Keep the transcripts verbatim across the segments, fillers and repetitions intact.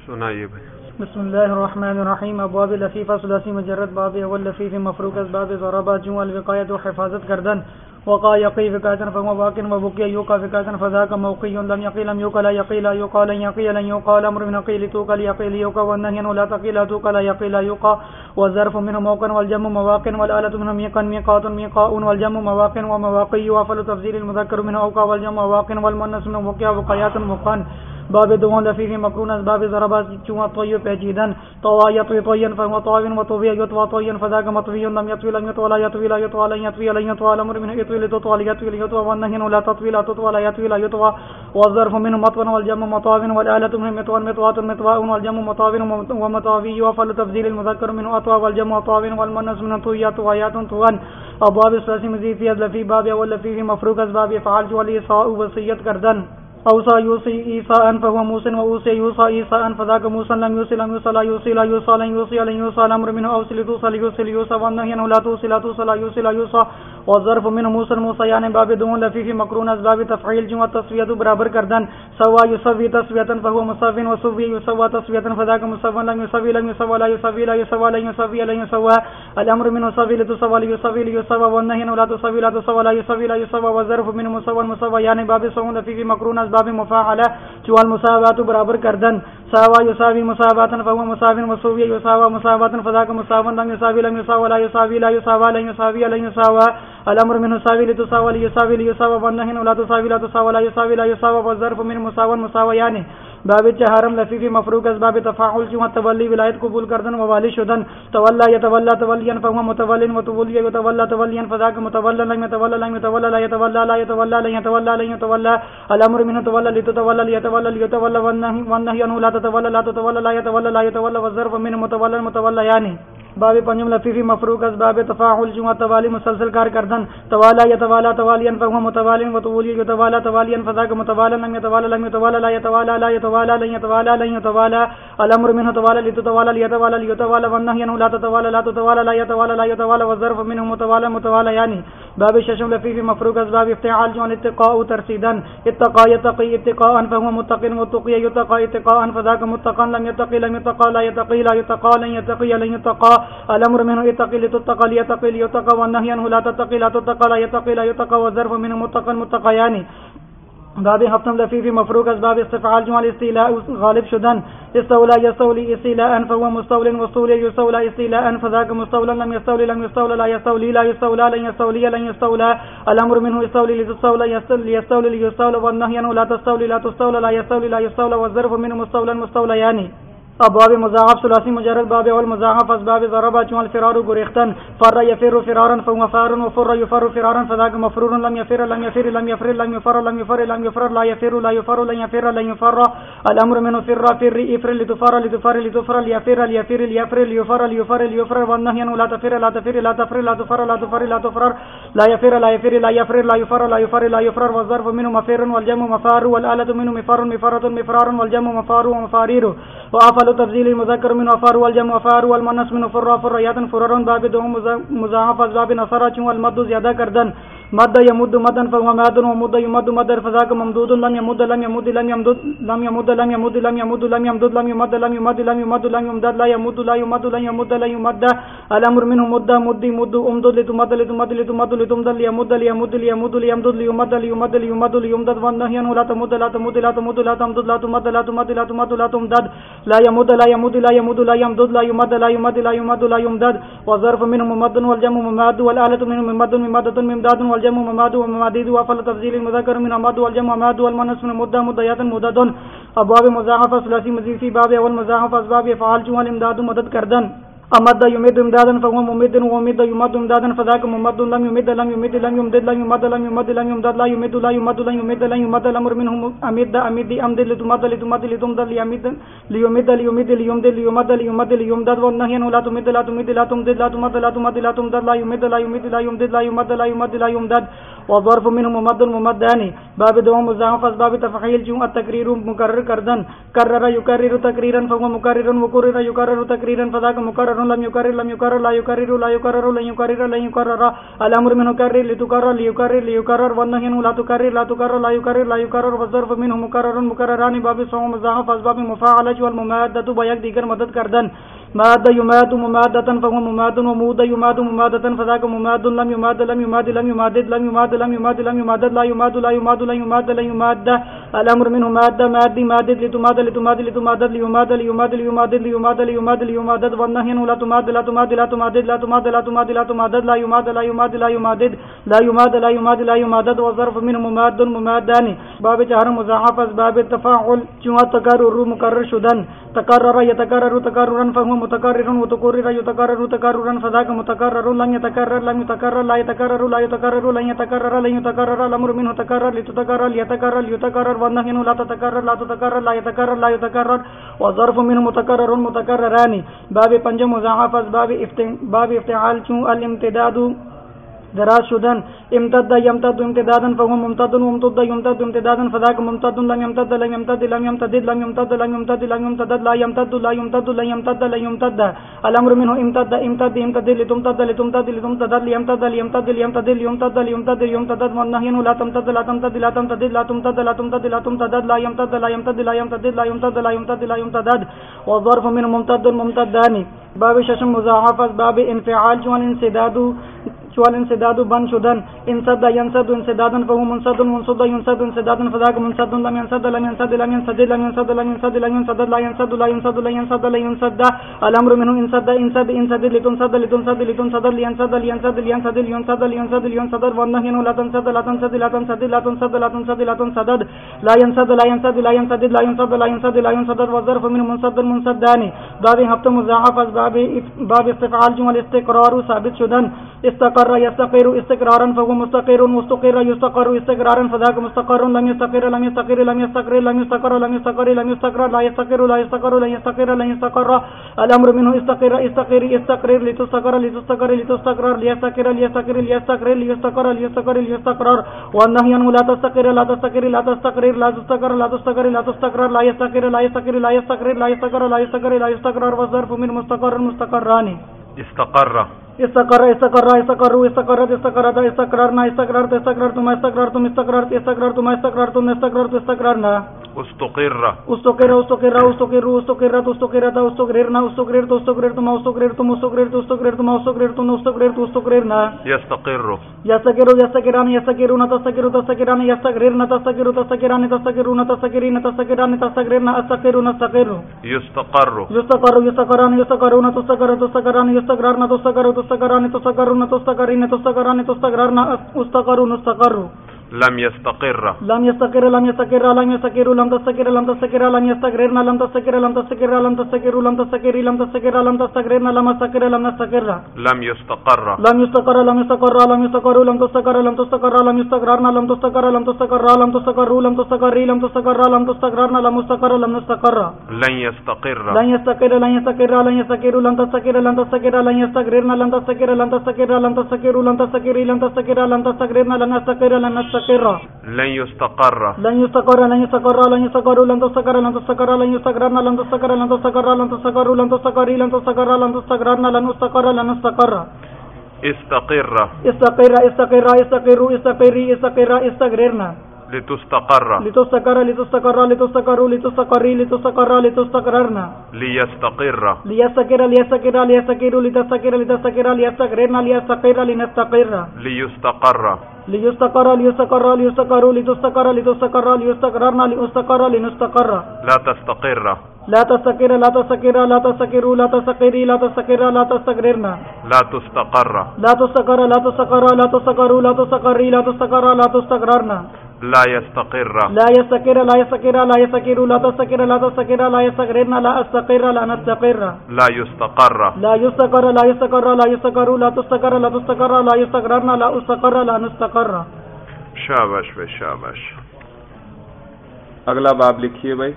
سنائیے بھائی. بسم اللہ الرحمن الرحیم. ابواب لفیفہ ثلاثی مجرد. باب اول لفیف مفروق اسباب ضربہ جو الوقایت و حفاظت کردن. وقع یقی وقایتا فهو واقع وبقي يوقع وقایتا فذاك موقع لم يقل لم يقل يقيل يقال يقيل لن يقال امر من قيل توقع يقيل يوقع والنهي لا تقيل توقع يقيل يوقع والظرف منه موقع والجمع مواقع والآلة منه ميقا ميقات ميقاء والجمع مواقع ومواقي وافل تفضيل المذكر منه اوقع والجمع مواقع والمؤنث منه وقع وقيات مقان. باب دوان لفیف مقرون اسباب ضربہ چون طوی پیچیدن. طوا یطوی طویا فهو طاو وطوی یطوى طویا فذاك مطوی لم يطوي لم يطوى لا يطوي لا يطوى لا يطوي لا يطوى الامر منه يطوي لتطوى يطوي يطوى والنهي لا تطوي لا تطوى لا يطوي لا يطوى والظرف منه مطوى والجمع مطاو والآلة منه مطوى مطوات مطواء والجمع مطاو ومطاوي وفل تفضيل المذكر منه اطوى والجمع طاو والمؤنث منه طويات طويات طوان. ابواب الثلاث مزید فی لفی باب اول لفیف مفروق اسباب افعال جو الايصاء وصیت کردن. اوصى يوصي إيصاء فهو موص وأوصي يوصى إيصاء فذاك موصى لم يوصي لم يوصى لا يوصي لا يوصى لن يوصي لن يوصى الأمر منه أوصي توصى يوصي يوصى والنهي لا توصي لا توصى لا يوصي لا يوصى والظرف منه موصى موصى يعني باب دون لفيف مقرون اسباب تفعيل جو التسوية برابر کردن. سوا يسوي تسوية فهو مساو وسوي يسوى تسوية فذاك مساو لم يسوي لم يسوى لا يسوي لا يسوى لن يسوي لن يسوى الأمر منه سوي لتسوى ليسوي ليسوى والنهي لا تسوي لا تسوى لا يسوي لا يسوى والظرف منه مساو مساوى يعني باب سون لفيف مقرون اسباب مفاعلة جو المساوات برابر کردن. سوا يساوي مساوات فهو مساو وسوي يساوى مساوات فذاك مساو لم يساوي لم يساوى لا يساوي لا يساوى لن يساوي لن يساوى الامر منه ساوي لتساوى ليساوي ليساوى والنهي لا تساوي لا تساوى لا يساوي لا يساوى والظرف من مساو مساوى يعني باب چہارم لفیف مفروق اسباب تفاعل جو تولی ولایت قبول کردن ووالی شدن. تولا یتولا تولیا فهو متول وتولي يتولى توليا فذاك متولى لم يتولى لم يتولى لا يتولى لا يتولى لا يتولى لا يتولى الامر منه تولى لتتولى ليتولى ليتولى والنهي والنهي لا تتولى لا تتولى لا يتولى لا يتولى والظرف منه متولى متولى يعني باب پنجم لفیف مفروق اسباب تفاعل جو توالی مسلسل کار کردن. توالا یتوالا توالیا فهو متوال وتولي يتوالى تواليا فذاك متوالى لم يتوالى لم يتوالى لا يتوالى لا يتوالى لن يتوالى لن يتوالى الامر منه توالى لتتوالى ليتوالى ليتوالى والنهي لا تتوالى لا تتوالى لا يتوالى لا يتوالى والظرف منه متوالى متوالى يعني باب ششم لفیف مفروق اسباب افتعال جو الاتقاء ترسیدن. اتقى يتقي اتقاء فهو متق وتقي يتقى اتقاء فذاك متقا لم يتقي لم يتقى لا يتقي لا يتقى لن يتقي لن يتقى الامر منه يتقي لتتقى ليتقي ليتقى والنهي لا تتقي لا تتقى لا يتقي لا يتقى والظرف منه متقا متقى يعني باب هفتم لفیف مفروق اسباب استفعال جو الاستيلاء غالب شدن. استولى يستولي استيلاء فهو مستول وستولي يستولى استيلاء فذاك مستولى لم يستولي لم يستولى لا يستولي لا يستولى لن يستولي لن يستولى الامر منه يستولي لتستولى يستولي يستولي ليستولى والنهي لا تستولي لا تستولى لا يستولي لا يستولى والظرف منه مستولى مستولى يعني ابواب مضاعف ثلاثی مجرد. باب اول مضاعف اسباب ضربہ چون الفرار گریختن. فر يفر فرارا فهو فار وفر يفر فرارا فذاك مفرور لم يفر لم يفر لم يفر لم يفر لم يفر لم يفر لا يفر لا يفر لن يفر لن يفر الامر منه فر فر يفر لتفر لتفر لتفر ليفر ليفر ليفر ليفر ليفر ليفر والنهي لا تفر لا تفر لا تفر لا تفر لا تفر لا تفر لا يفر لا يفر لا يفر لا يفر لا يفر لا يفر والظرف منه مفر والجمع مفار والآلة منه مفر مفرة مفرار والجمع مفار ومفارير وافل تفضيل المذكر من افار والجمع افار والمؤنث من فر فريات فررون. باب دوم مضاعف اسباب نصر چون المد زیادہ کردن. مد يمد مدا فهو ماد ومد يمد مدا فذاك ممدود لم يمد لم يمد لم يمد لم يمد لم يمد لم يمد لم يمد لم يمد لم يمد لم يمد لم يمد لا يمد لا يمد لا يمد لا يمد الامر منه مد مد مد امدد لتمد لتمد لتمد لتمد ليمد ليمد ليمد ليمد ليمد ليمد ليمد ليمد والنهي لا تمد لا تمد لا تمد لا تمد لا تمد لا تمد لا تمد لا تمد لا يمد لا يمد لا يمد لا يمد لا يمد لا يمد لا يمد لا يمد والظرف منه ممد والجمع مماد والآلة منه ممد ممدة ممداد والجمع مماد ومماديد وفل تفضيل المذكر من ممد والجمع مماد والمؤنث من مدة مديات مدد. ابواب مضاعف ثلاثی مزید فی باب اول مضاعف اسباب افعال جو الامداد مدد کردن. امد يمد امدادا فهو ممد ومد يمد امدادا فذاك ممد لم يمد لم يمد لم يمد لم يمد لم يمد لم يمد لا يمد لا يمد لا يمد لا يمد الامر منه امد امد امد لتمد لتمد لتمد ليمد ليمد ليمد ليمد ليمد ليمد ليمد والنهي لا تمد لا تمد لا تمد لا تمد لا تمد لا تمد لا يمد لا يمد لا يمد لا يمد لا يمد لا يمد والظرف منه ممد ممدان باب دوام مضاعف اسباب تفعيل جو التكرير مكرر كردن كرر يكرر تكريرا فهو مكرر وكرر يكرر تكريرا فذاك مكرر لم يكرر لم يكرر لا يكرر لا يكرر لن يكرر لن يكرر الامر منه كرر لتكرر ليكرر ليكرر والنهي لا تكرر لا تكرر لا يكرر لا يكرر والظرف منه مكرر مكرران باب سوم مضاعف اسباب مفاعله والمماده بيك ديگر مدد کردن ماد يماد ممادة فهو مماد ومود يماد ممادة فذاك مماد لم يماد لم يماد لم يمادد لم يماد لم يماد لم يمادد لا يماد لا يماد لا يماد لا يماد الأمر منه مادة مادي مادد لتماد لتماد لتمادد ليماد ليماد ليمادد ليماد ليماد ليمادد والنهي لا تماد لا تماد لا تمادد لا تماد لا تماد لا تمادد لا يماد لا يماد لا يمادد لا يماد لا يماد لا يمادد والظرف منه مماد ممادان باب چهار مضاعف اسباب التفاعل جو تكرر مكرر شدن تكرر يتكرر تكررا فهو متكرر وتكرر يتكرر تكررا فذاك متكرر لم يتكرر لم يتكرر لا يتكرر لا يتكرر لن يتكرر لن يتكرر الأمر منه تكرر لتتكرر ليتكرر يتكرر والنهي لا تتكرر لا تتكرر لا يتكرر لا يتكرر والظرف منه متكرر متكرران باب پنج مضاعف باب باب افتعال چون الامتداد دراز شدن امتد يمتد امتدادا فهو ممتد وممتد يمتد امتدادا فذاك ممتد لم يمتد لم يمتد لم يمتد لم يمتد لم يمتد لم يمتد لا يمتد لا يمتد لا يمتد لا يمتد الأمر منه امتد امتد امتد لتمتد لتمتد لتمتد ليمتد ليمتد ليمتد ليمتد ليمتد ليمتد والنهي لا تمتد لا تمتد لا تمتد لا تمتد لا تمتد لا تمتد لا يمتد لا يمتد لا يمتد لا يمتد لا يمتد لا يمتد والظرف منه ممتد ممتدان باب ششم مضاعف باب انفعال جو انسداد شوال انسداد بن شدن انسد ينسد انسدادا فهو منسد منسد ينسد انسدادا فذاك منسد لم ينسد لم ينسد لم ينسد لم ينسد لم ينسد لم ينسد لا ينسد لا ينسد لا ينسد لا ينسد الأمر منه انسد انسد انسد لتنسد لتنسد لتنسد لينسد لينسد لينسد لينسد لينسد لينسد والنهي لا تنسد لا تنسد لا تنسد لا تنسد لا تنسد لا تنسد لا ينسد لا ينسد لا ينسد لا ينسد لا ينسد لا ينسد والظرف منه منسد منسدان باب هبط مضاعف باب باب استفعال جمل استقرار ثابت شدن استقر يستقر استقرارا فهو مستقر مستقر يستقر استقرارا فذاك مستقر لم يستقر لم يستقر لم يستقر لم يستقر لم يستقر لم يستقر لا يستقر لا يستقر لا يستقر لا يستقر الأمر منه استقر استقر استقرر لتستقر لتستقر لتستقرر ليستقر ليستقر ليستقر ليستقر ليستقر ليستقرر والنهي لا تستقر لا تستقر لا تستقرر لا تستقر لا تستقر لا تستقرر لا يستقر لا يستقر لا يستقر لا يستقر لا يستقر لا يستقرر والظرف من مستقر مستقران استقر استقر استقر استقر استقرت استقرت استقررنا استقررت استقررتم استقررتم استقررت استقررتم استقررتم استقررت استقررنا استقر استقر استقر استقر استقرت استقرت استقررنا استقررت استقررتم استقررتم استقررت استقررتم استقررتم استقررت استقررنا يستقر يستقر يستقران يستقرون تستقر تستقران يستقررن تستقر تستقران تستقرون تستقرين تستقران تستقررن استقرون استقر يستقر يستقر يستقران يستقرون تستقر تستقران يستقررن تستقر تستقران تستقرون تستقرين تستقران تستقررن استقرون استقر لم يستقر لم يستقر لم يستقر لم يستقر لم تستقر لم تستقر لم يستقرن لم تستقر لم تستقر لم تستقر لم تستقر لم تستقر لم تستقرن لم يستقر لم يستقر لم يستقر لم يستقر لم يستقر لم يستقر لم تستقر لم تستقر لم يستقرن لم تستقر لم تستقر لم تستقر لم تستقر لم تستقر لم تستقرن لم يستقر لم يستقر لن يستقر لن يستقر لن يستقر لن يستقر لن تستقر لن تستقر لن يستقرن لن تستقر لن تستقر لن تستقر لن تستقر لن تستقر لن تستقرن لن يستقر لن يستقر لن يستقر لن يستقر لن يستقر لن يستقر لن تستقر لن تستقر لن يستقرن لن تستقر لن تستقر لن تستقر لن تستقر لن تستقر لن تستقرن لن يستقر لن يستقر استقر استقر استقر استقر استقر استقر استقررنا لتستقر لتستقر لتستقر لتستقر لتستقر لتستقر لتستقررنا ليستقر ليستقر ليستقر ليستقر لتستقر لتستقر ليستقررنا ليستقر لنستقر ليستقر ليستقر ليستقر ليستقر لتستقر لتستقر ليستقررنا ليستقر لنستقر لا تستقر لا تستقر لا تستقر لا تستقر لا تستقر لا تستقر لا تستقررنا لا تستقر لا تستقر لا تستقر لا تستقر لا تستقر لا تستقر لا تستقررنا لا يستقر لا يستقر لا يستقر لا يستقر لا تستقر لا تستقر لا يستقررنا لا استقر لا نستقر لا يستقر لا يستقر لا يستقر لا يستقر لا تستقر لا تستقر لا يستقررنا لا استقر لا نستقر. शाबाश भाई शाबाश. अगला बाब लिखिए भाई.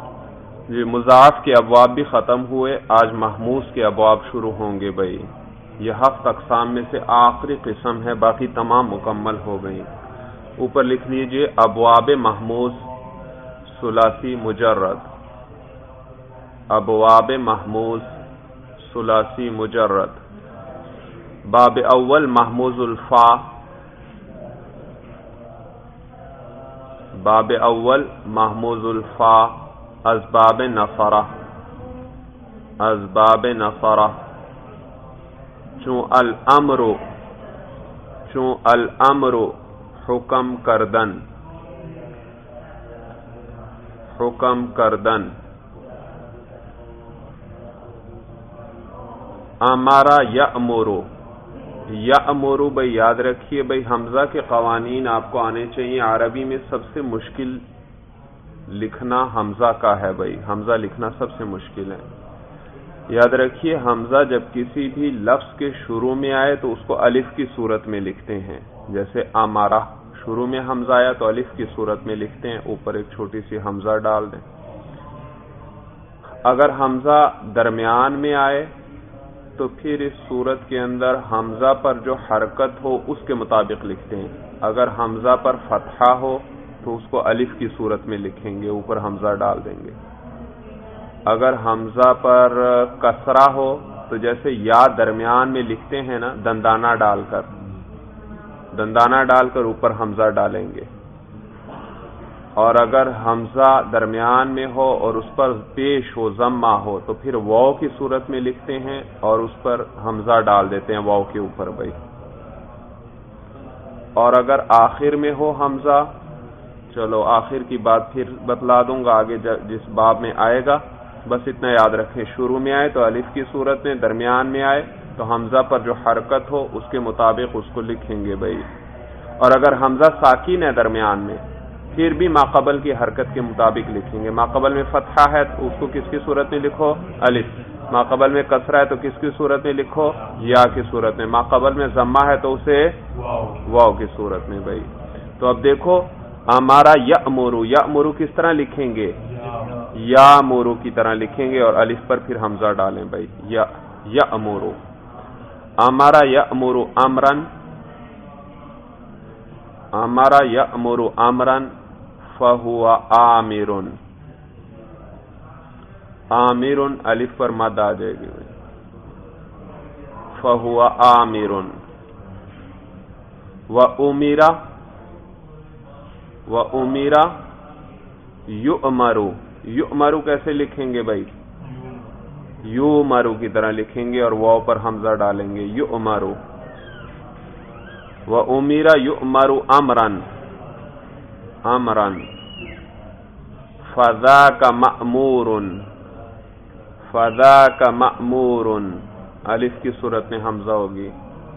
जी मुज़ाफ के अबवाब भी ख़त्म हुए, आज महमूस के अबवाब शुरू होंगे भाई. یہ ہفت اقسام میں سے آخری قسم ہے، باقی تمام مکمل ہو گئی۔ اوپر لکھ لیجئے ابواب محموز ثلاثی مجرد، ابواب محموز ثلاثی مجرد۔ باب اول محموز الفا، باب اول محموز الفا اسباب نفرہ، اسباب نفرہ۔ چون الامر، چون الامر حکم کردن، حکم کردن۔ امارا یأمرو، یأمرو بھئی یاد رکھیے بھئی حمزہ کے قوانین آپ کو آنے چاہیے۔ عربی میں سب سے مشکل لکھنا حمزہ کا ہے بھئی، حمزہ لکھنا سب سے مشکل ہے۔ یاد رکھیے حمزہ جب کسی بھی لفظ کے شروع میں آئے تو اس کو الف کی صورت میں لکھتے ہیں، جیسے امارہ شروع میں حمزہ آیا تو الف کی صورت میں لکھتے ہیں، اوپر ایک چھوٹی سی حمزہ ڈال دیں۔ اگر حمزہ درمیان میں آئے تو پھر اس صورت کے اندر حمزہ پر جو حرکت ہو اس کے مطابق لکھتے ہیں۔ اگر حمزہ پر فتحہ ہو تو اس کو الف کی صورت میں لکھیں گے، اوپر حمزہ ڈال دیں گے۔ اگر حمزہ پر کسرہ ہو تو جیسے یا درمیان میں لکھتے ہیں نا دندانہ ڈال کر، دندانہ ڈال کر اوپر حمزہ ڈالیں گے۔ اور اگر حمزہ درمیان میں ہو اور اس پر پیش ہو ضمہ ہو تو پھر واو کی صورت میں لکھتے ہیں اور اس پر حمزہ ڈال دیتے ہیں واو کے اوپر بھائی۔ اور اگر آخر میں ہو حمزہ، چلو آخر کی بات پھر بتلا دوں گا آگے جس باب میں آئے گا، بس اتنا یاد رکھیں شروع میں آئے تو الف کی صورت میں، درمیان میں آئے تو حمزہ پر جو حرکت ہو اس کے مطابق اس کو لکھیں گے بھائی۔ اور اگر حمزہ ساکن ہے درمیان میں پھر بھی ماقبل کی حرکت کے مطابق لکھیں گے۔ ماقبل میں فتحہ ہے تو اس کو کس کی صورت میں لکھو؟ الف۔ ماقبل میں کسرہ ہے تو کس کی صورت میں لکھو؟ یا کی صورت میں۔ ماقبل میں ضمہ ہے تو اسے واو کی صورت میں بھائی۔ تو اب دیکھو ہمارا یأمرو، یأمرو کس طرح لکھیں گے؟ یا مورو کی طرح لکھیں گے اور الف پر پھر حمزہ ڈالیں بھائی، یا یأمرو۔ ہمارا یأمرو امرن، ہمارا یأمرو امرن فہو آمرن، آمرن الف پر مد آ جائے گی بھائی، فہو آمرن۔ وَأُمِرَ، وَأُمِرَ یؤمرو، یؤمرو کیسے لکھیں گے بھائی؟ یؤمرو کی طرح لکھیں گے اور واو پر حمزہ ڈالیں گے، یؤمرو۔ وَأُمِرَ یؤمر امرن، امرن۔ فَذَاكَ مَأْمُورٌ، فَذَاكَ مَأْمُورٌ الف کی صورت میں حمزہ ہوگی۔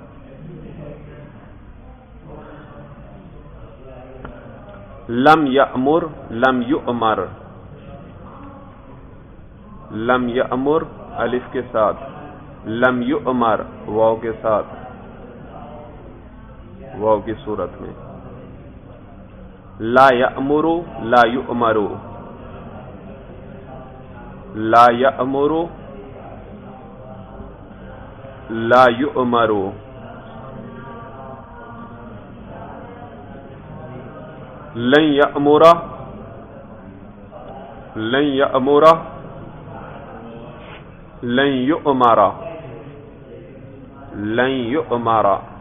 لم یأمر، لم یؤمر، لم یأمر الف کے ساتھ، لم یؤمر واو کے ساتھ، واو کی صورت میں۔ لا یأمر، لا یؤمر، لا یأمر، لا یؤمر۔ لن یأمر، لن یأمر، لن یؤمر، لن یؤمر۔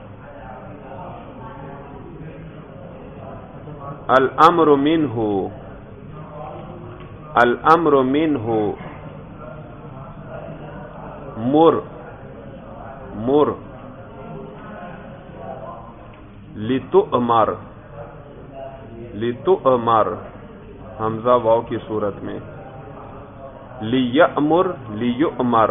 الامر منہ، الامر منہ مر، مر۔ لتؤمر، لتؤمر حمزہ واو کی صورت میں۔ لیأمر، لیؤمر،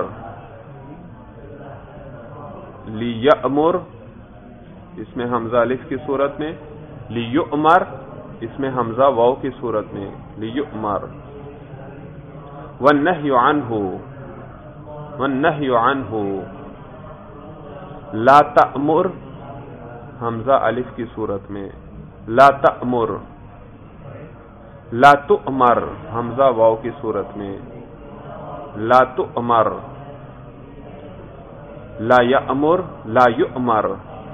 لیأمر اس میں حمزہ الف کی صورت میں، لیؤمر اس میں حمزہ واو کی صورت میں، لیؤمر۔ والنہی عنہ، والنہی عنہ لا تأمر حمزہ الف کی صورت میں، لا تأمر۔ لا تؤمر حمزہ واو کی صورت میں، لا تؤمر۔ لا یأمر لا یؤمر،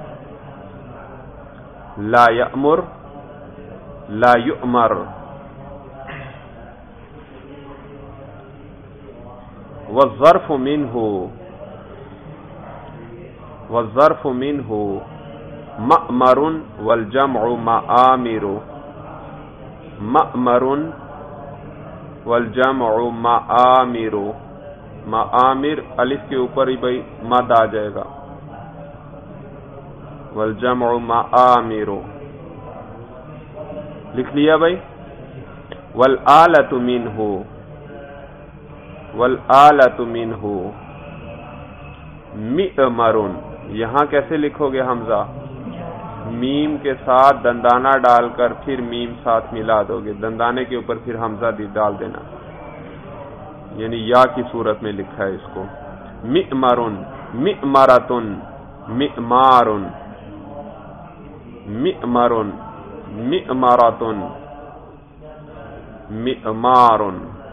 لا یأمر لا یؤمر، والظرف منه والظرف منه مأمر والجمع مآمر، مأمر والجمع مآمر، مآمر الف کے اوپر ہی بھائی مد آ جائے گا، والجمع مآمر لکھ لیا بھائی. والآلۃ منہ، والآلۃ منہ مئمر، یہاں کیسے لکھو گے حمزہ؟ میم کے ساتھ دندانہ ڈال کر پھر میم ساتھ ملا دو گے، دندانے کے اوپر پھر حمزہ ڈال دینا، یعنی یا کی صورت میں لکھا ہے اس کو. مئمر مئمرۃ مئمار، مئمر مئمرۃ مئمار.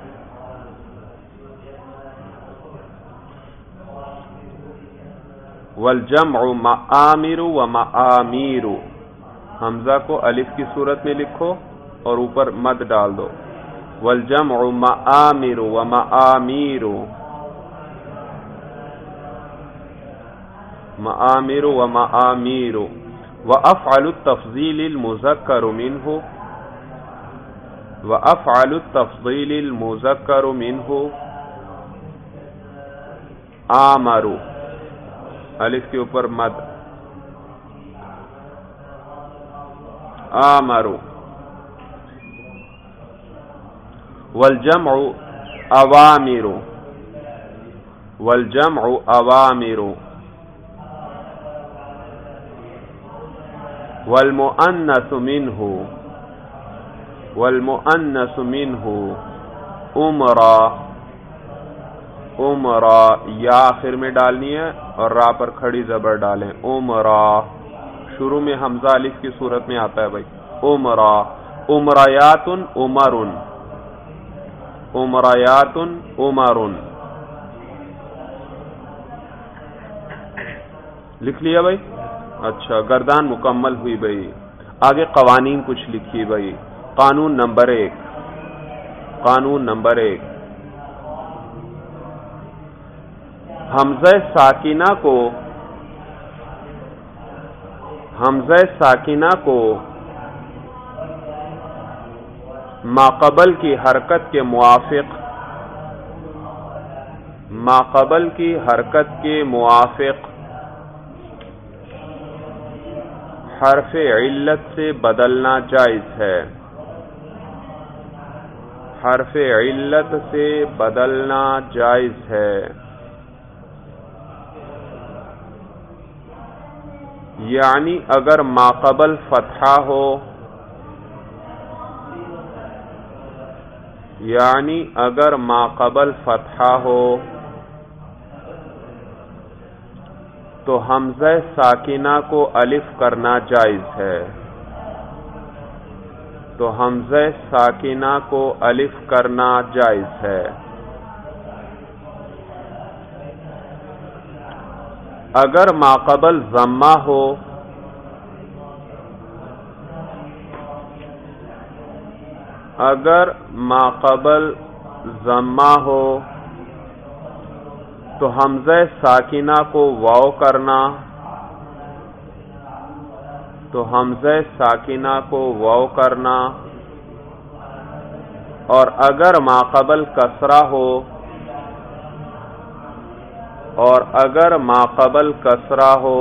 والجمع مآمر و مآمیر، حمزہ کو الف کی صورت میں لکھو اور اوپر مد ڈال دو. والجمع مآمر و مآمیر، مآمر و مآمیر. وافعل التفضیل المذکر منہ، وافعل التفضیل المذکر منہ آمر، الف کے اوپر مد، آمر. والجمع اوامر، والجمع اوامر. والمؤنث منہ، والمؤنث منہ امرا، امرا یا آخر میں ڈالنی ہے اور را پر کھڑی زبر ڈالیں. امرا شروع میں حمزہ الف کی صورت میں آتا ہے بھائی. امرا امریات عمر، امریات عمر لکھ لیا بھائی. اچھا گردان مکمل ہوئی بھائی. آگے قوانین کچھ لکھی بھائی. قانون نمبر ایک، قانون نمبر ایک، حمزہ ساکنہ کو، حمزہ ساکنہ کو ماقبل کی حرکت کے موافق، ماقبل کی حرکت کے موافق حرف علت سے بدلنا جائز ہے، حرف علت سے بدلنا جائز ہے. یعنی اگر ماقبل فتحہ ہو، یعنی اگر ماقبل فتحہ ہو تو حمزہ ساکنہ کو الف کرنا جائز ہے، تو حمزہ ساکنہ کو الف کرنا جائز ہے. اگر ماقبل ضمہ ہو، اگر ماقبل ضمہ ہو تو حمزہ ساکنہ کو واو کرنا، تو حمزہ ساکنہ کو واو کرنا. اور اگر ماقبل کسرہ ہو، اور اگر ماقبل کسرہ ہو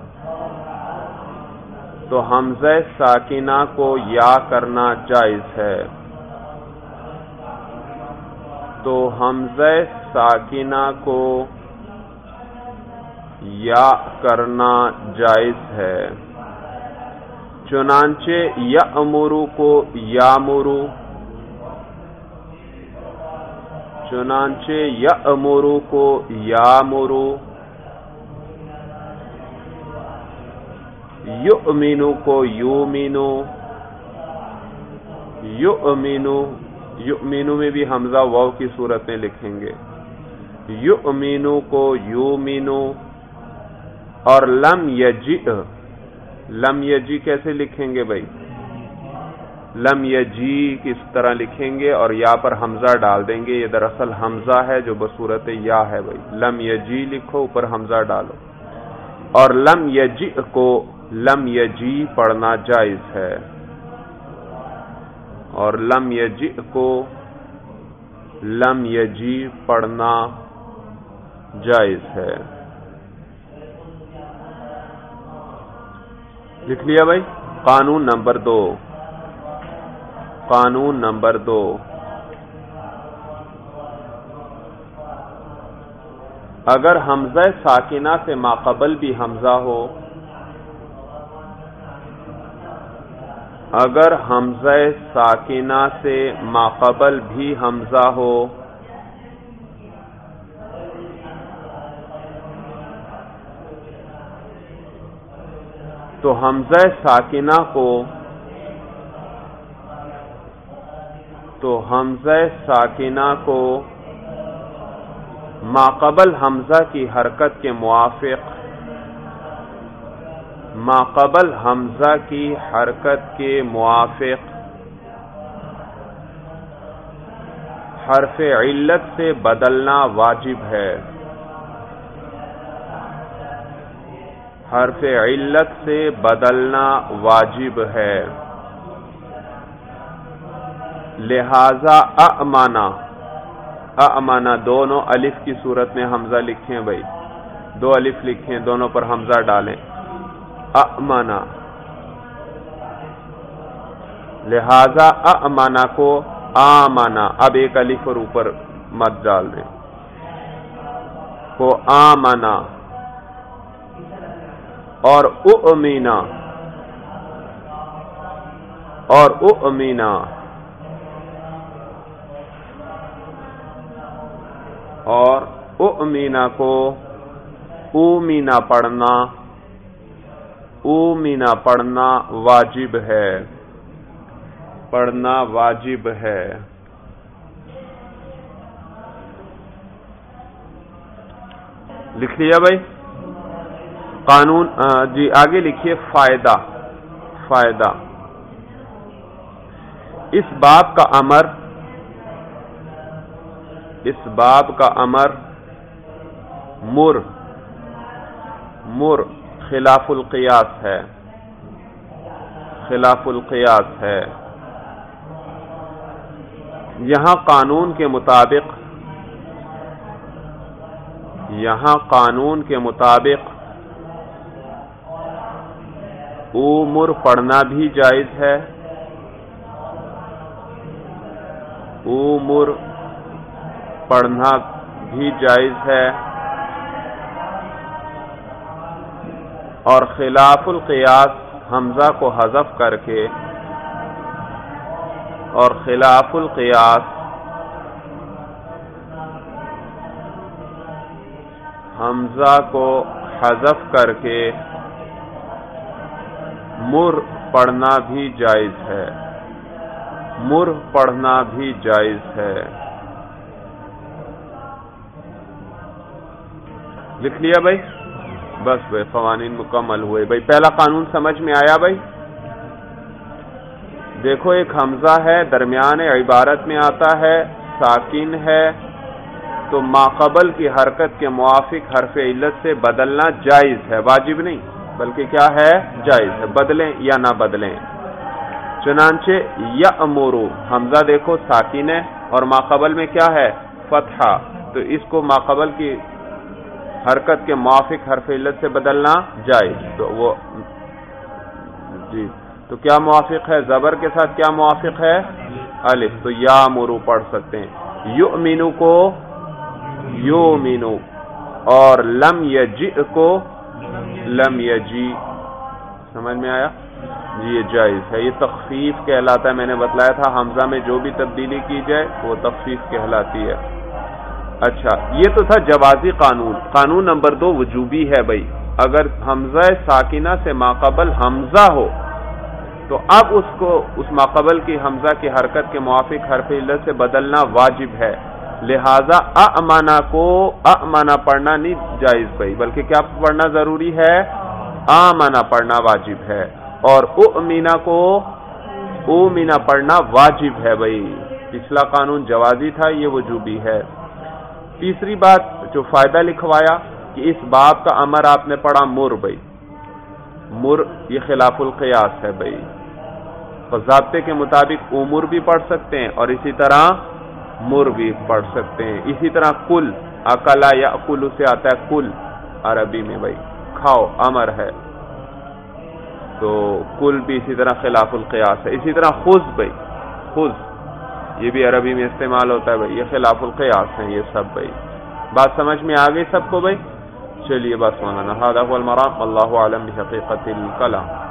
تو حمزہ ساکنہ کو یا کرنا جائز ہے، تو حمزہ ساکنہ کو یا کرنا جائز ہے. چنانچہ یأمرو کو یامرو، چنانچہ یأمرو کو یامرو، یؤمنو کو یؤمنو، یؤمنو، یؤمنو میں بھی حمزہ واو کی صورت میں لکھیں گے. یؤمنو کو یؤمنو، اور لم یجی، لم یجی کیسے لکھیں گے بھائی؟ لم یجی کس طرح لکھیں گے اور یا پر حمزہ ڈال دیں گے. یہ دراصل حمزہ ہے جو بصورت یا ہے بھائی. لم یجی لکھو، اوپر حمزہ ڈالو. اور لم یجی کو لم یجی پڑھنا جائز ہے، اور لم یجی کو لم یجی پڑھنا جائز ہے. لکھ لیا بھائی؟ قانون نمبر دو، قانون نمبر دو، اگر حمزہ ساکنہ سے ماقبل بھی حمزہ ہو، اگر حمزہ ساکنہ سے ماقبل بھی حمزہ ہو تو حمزہ ساکنہ کو تو حمزہ ساکنہ کو ماقبل حمزہ کی حرکت کے موافق ماقبل حمزہ کی حرکت کے موافق حرف علت سے بدلنا واجب ہے. حرف علت سے بدلنا واجب ہے. لہذا اَمَنَا اَمَنَا دونوں الف کی صورت میں حمزہ لکھیں بھائی، دو الف لکھیں، دونوں پر حمزہ ڈالیں. اَمَنَا، لہذا اَمَنَا کو آمنا، اب ایک الف اور اوپر مد ڈال دیں، کو آمنا. اور اُؤْمِنَا، اور اُؤْمِنَا، اور اُؤْمِنَا کو اومنا پڑھنا اومنا پڑھنا واجب ہے، پڑھنا واجب ہے. لکھ لیا بھائی؟ قانون جی آگے لکھیے. فائدہ، فائدہ اس باب کا امر اس باب کا امر مر مر خلاف القیاس ہے، خلاف القیاس ہے. یہاں قانون کے مطابق یہاں قانون کے مطابق اومر پڑھنا بھی جائز ہے، اومر پڑھنا بھی جائز ہے، اور خلاف القیاس حمزہ کو حذف کر کے اور خلاف القیاس حمزہ کو حذف کر کے مر پڑھنا بھی جائز ہے، مر پڑھنا بھی جائز ہے. لکھ لیا بھائی؟ بس بھائی قوانین مکمل ہوئے بھائی. پہلا قانون سمجھ میں آیا بھائی؟ دیکھو ایک حمزہ ہے، درمیان عبارت میں آتا ہے، ساکن ہے، تو ماقبل کی حرکت کے موافق حرف علت سے بدلنا جائز ہے، واجب نہیں بلکہ کیا ہے؟ جائز ہے. بدلیں یا نہ بدلیں. چنانچہ یأمرو، حمزہ دیکھو ساکن ہے اور ماقبل میں کیا ہے؟ فتحہ، تو اس کو ماقبل کی حرکت کے موافق حرف علت سے بدلنا جائز. تو وہ جی تو کیا موافق ہے؟ زبر کے ساتھ کیا موافق ہے؟ الف. تو یامرو پڑھ سکتے ہیں. یؤمنو کو یؤمنو، اور لم یجی کو لم یجی. سمجھ میں آیا جی؟ یہ جائز ہے، یہ تخفیف کہلاتا ہے. میں نے بتلایا تھا حمزہ میں جو بھی تبدیلی کی جائے وہ تخفیف کہلاتی ہے. اچھا یہ تو تھا جوازی قانون. قانون نمبر دو وجوبی ہے بھائی. اگر حمزہ ساکنہ سے ماقبل حمزہ ہو تو اب اس کو اس ماقبل کی حمزہ کی حرکت کے موافق حرف علت سے بدلنا واجب ہے. لہذا امانا کو امانا پڑھنا نہیں جائز بھائی، بلکہ کیا پڑھنا ضروری ہے؟ آمنا پڑھنا واجب ہے، اور اؤمنا کو اومنا پڑھنا واجب ہے بھائی۔ پچھلا قانون جوازی تھا، یہ وجوبی ہے۔ تیسری بات جو فائدہ لکھوایا کہ اس باب کا امر آپ نے پڑھا مر بھائی، مر یہ خلاف القیاس ہے بھائی، ضابطے کے مطابق امور بھی پڑھ سکتے ہیں اور اسی طرح مر بھی پڑھ سکتے ہیں۔ اسی طرح کل، اکلا یا کل سے آتا ہے کل عربی میں بھائی، کھاؤ امر ہے، تو کل بھی اسی طرح خلاف القیاس ہے۔ اسی طرح خذ بھائی، خذ یہ بھی عربی میں استعمال ہوتا ہے بھائی، یہ خلاف القیاس ہیں یہ سب بھائی۔ بات سمجھ میں آ گئی سب کو بھائی؟ چلیے بس مولانا، ھذا ھو المرام، اللہ اعلم بحقیقت الکلام۔